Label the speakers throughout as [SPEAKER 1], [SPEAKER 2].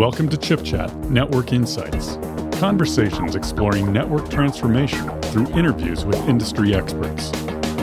[SPEAKER 1] Welcome to Chip Chat Network Insights. Conversations exploring network transformation through interviews with industry experts.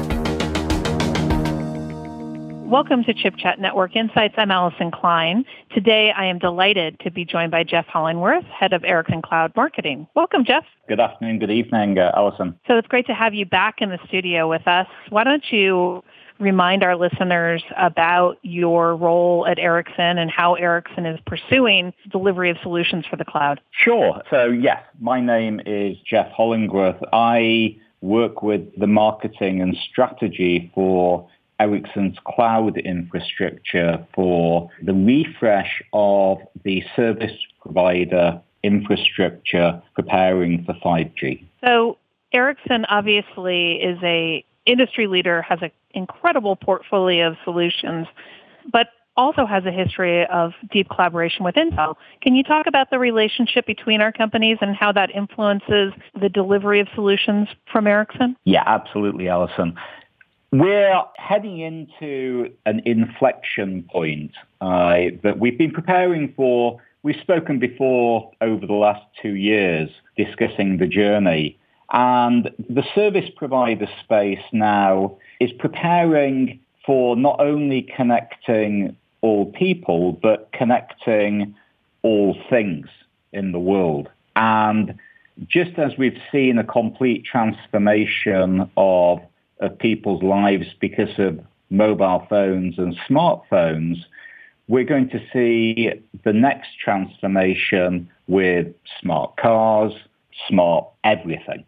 [SPEAKER 2] Welcome to Chip Chat Network Insights. I'm Allison Klein. Today, I am delighted to be joined by Jeff Hollingworth, Head of Ericsson Cloud Marketing. Welcome, Jeff.
[SPEAKER 3] Good afternoon, good evening, Allison.
[SPEAKER 2] So it's great to have you back in the studio with us. Why don't you remind our listeners about your role at Ericsson and how Ericsson is pursuing delivery of solutions for the cloud?
[SPEAKER 3] Sure. So yes, my name is Jeff Hollingworth. I work with the marketing and strategy for Ericsson's cloud infrastructure for the refresh of the service provider infrastructure preparing for 5G.
[SPEAKER 2] So Ericsson obviously is a industry leader, has an incredible portfolio of solutions, but also has a history of deep collaboration with Intel. Can you talk about the relationship between our companies and how that influences the delivery of solutions from Ericsson?
[SPEAKER 3] Yeah, absolutely, Allison. We're heading into an inflection point that we've been preparing for. We've spoken before over the last 2 years discussing the journey. And the service provider space now is preparing for not only connecting all people, but connecting all things in the world. And just as we've seen a complete transformation of people's lives because of mobile phones and smartphones, we're going to see the next transformation with smart cars, smart everything.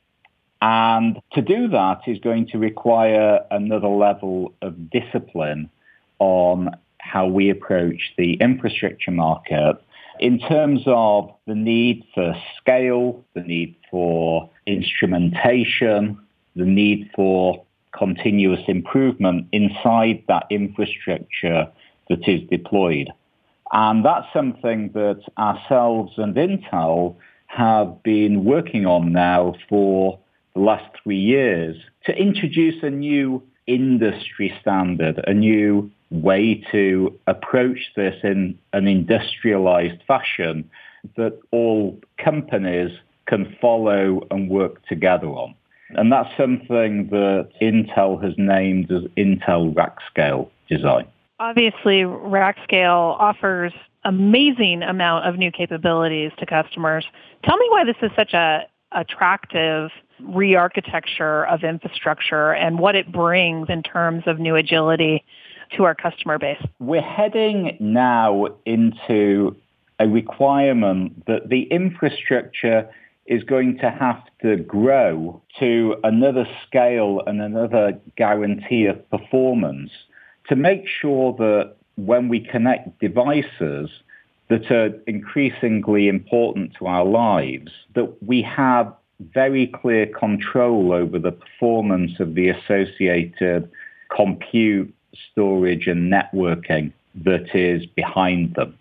[SPEAKER 3] And to do that is going to require another level of discipline on how we approach the infrastructure market in terms of the need for scale, the need for instrumentation, the need for continuous improvement inside that infrastructure that is deployed. And that's something that ourselves and Intel have been working on now for the last 3 years to introduce a new industry standard, a new way to approach this in an industrialized fashion that all companies can follow and work together on. And that's something that Intel has named as Intel Rack-Scale Design.
[SPEAKER 2] Obviously, Rack-Scale offers amazing amount of new capabilities to customers. Tell me why this is such a attractive re-architecture of infrastructure and what it brings in terms of new agility to our customer base.
[SPEAKER 3] We're heading now into a requirement that the infrastructure is going to have to grow to another scale and another guarantee of performance to make sure that when we connect devices that are increasingly important to our lives, that we have very clear control over the performance of the associated compute, storage, and networking that is behind them.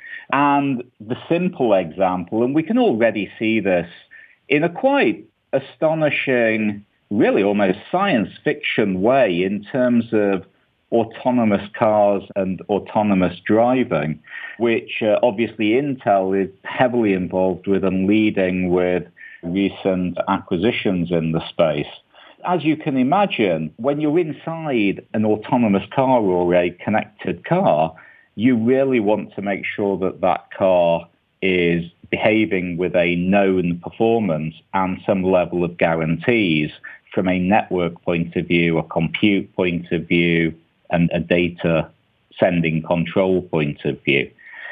[SPEAKER 3] And the simple example, and we can already see this in a quite astonishing, really almost science fiction way in terms of autonomous cars and autonomous driving, which obviously Intel is heavily involved with and leading with recent acquisitions in the space. As you can imagine, when you're inside an autonomous car or a connected car, you really want to make sure that that car is behaving with a known performance and some level of guarantees from a network point of view, a compute point of view, and a data sending control point of view.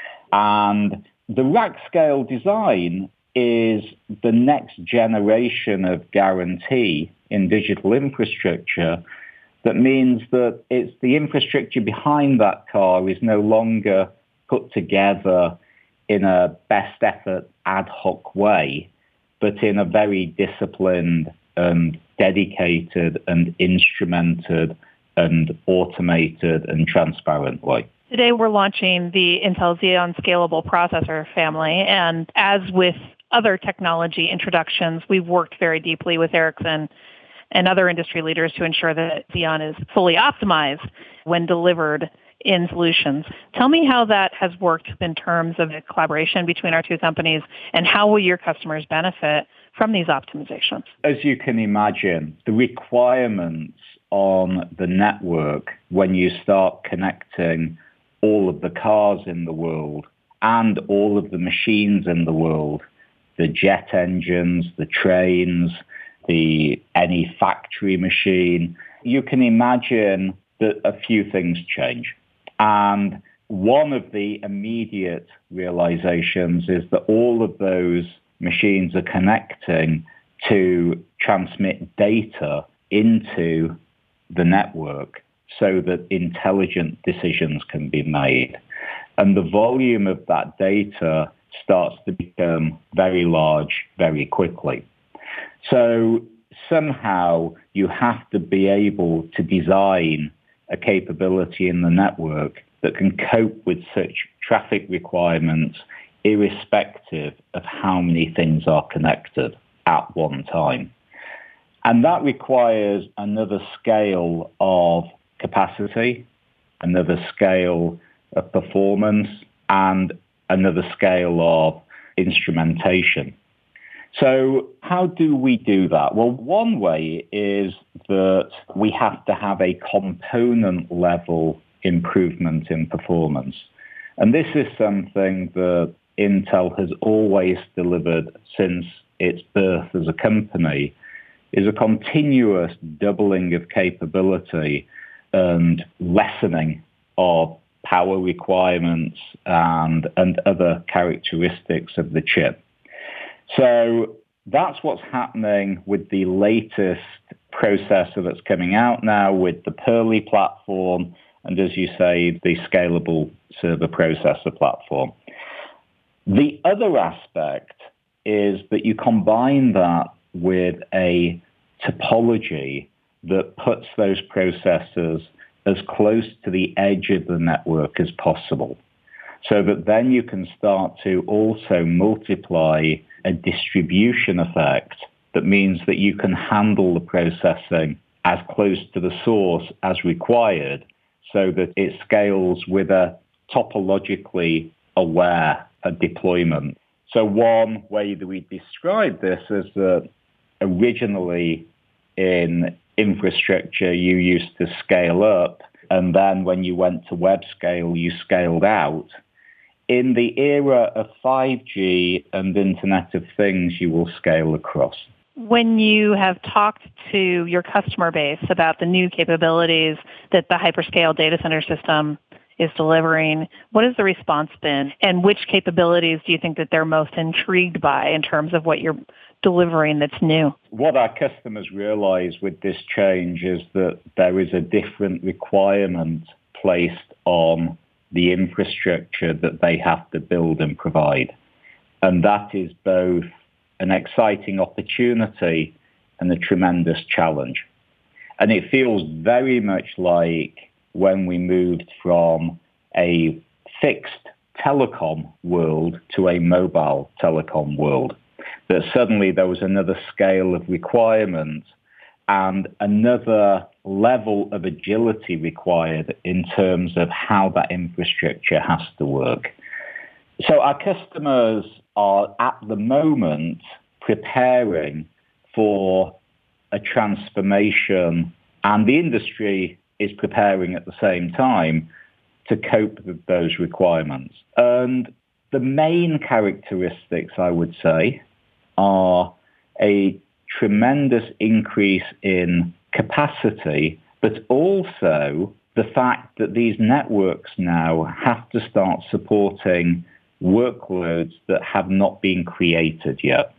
[SPEAKER 3] And the rack-scale design is the next generation of guarantee in digital infrastructure that means that it's the infrastructure behind that car is no longer put together in a best effort ad hoc way, but in a very disciplined and dedicated and instrumented and automated and transparent way.
[SPEAKER 2] Today we're launching the Intel Xeon Scalable Processor family, and as with other technology introductions, we've worked very deeply with Ericsson and other industry leaders to ensure that Xeon is fully optimized when delivered in solutions. Tell me how that has worked in terms of the collaboration between our two companies, and how will your customers benefit from these optimizations?
[SPEAKER 3] As you can imagine, the requirements on the network when you start connecting all of the cars in the world and all of the machines in the world, the jet engines, the trains, any factory machine, you can imagine that a few things change. And one of the immediate realizations is that all of those machines are connecting to transmit data into the network so that intelligent decisions can be made. And the volume of that data starts to become very large very quickly. So somehow you have to be able to design a capability in the network that can cope with such traffic requirements irrespective of how many things are connected at one time. And that requires another scale of capacity, another scale of performance, and another scale of instrumentation. So how do we do that? Well, one way is that we have to have a component level improvement in performance. And this is something that Intel has always delivered since its birth as a company, is a continuous doubling of capability and lessening of power requirements and other characteristics of the chip. So that's what's happening with the latest processor that's coming out now with the Purley platform and, as you say, the scalable server processor platform. The other aspect is that you combine that with a topology that puts those processors as close to the edge of the network as possible, so that then you can start to also multiply a distribution effect that means that you can handle the processing as close to the source as required, so that it scales with a topologically aware deployment. So one way that we describe this is that originally in infrastructure, you used to scale up, and then when you went to web scale, you scaled out. In the era of 5G and Internet of Things, you will scale across.
[SPEAKER 2] When you have talked to your customer base about the new capabilities that the hyperscale data center system is delivering, what has the response been? And which capabilities do you think that they're most intrigued by in terms of what you're delivering that's new?
[SPEAKER 3] What our customers realize with this change is that there is a different requirement placed on the infrastructure that they have to build and provide. And that is both an exciting opportunity and a tremendous challenge. And it feels very much like when we moved from a fixed telecom world to a mobile telecom world, that suddenly there was another scale of requirement and another level of agility required in terms of how that infrastructure has to work. So our customers are at the moment preparing for a transformation, and the industry is preparing at the same time to cope with those requirements. And the main characteristics, I would say, are a tremendous increase in capacity, but also the fact that these networks now have to start supporting workloads that have not been created yet.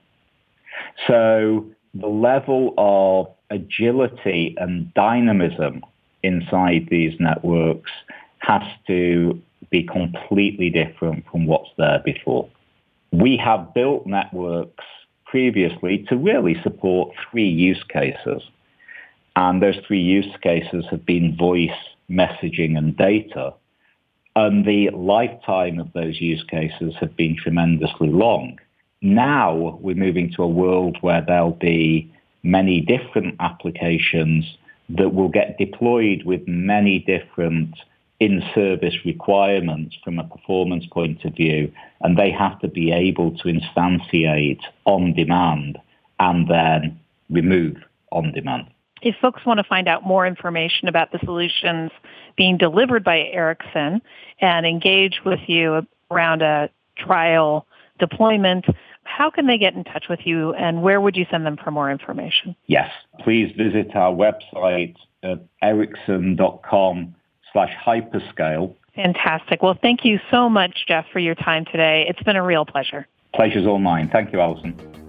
[SPEAKER 3] So the level of agility and dynamism inside these networks has to be completely different from what's there before. We have built networks previously to really support three use cases. And those three use cases have been voice, messaging, and data. And the lifetime of those use cases have been tremendously long. Now we're moving to a world where there'll be many different applications that will get deployed with many different in-service requirements from a performance point of view, and they have to be able to instantiate on demand and then remove on demand.
[SPEAKER 2] If folks want to find out more information about the solutions being delivered by Ericsson and engage with you around a trial deployment, how can they get in touch with you, and where would you send them for more information?
[SPEAKER 3] Yes, please visit our website at ericsson.com/hyperscale.
[SPEAKER 2] Fantastic. Well, thank you so much, Jeff, for your time today. It's been a real pleasure.
[SPEAKER 3] Pleasure's all mine. Thank you, Alison.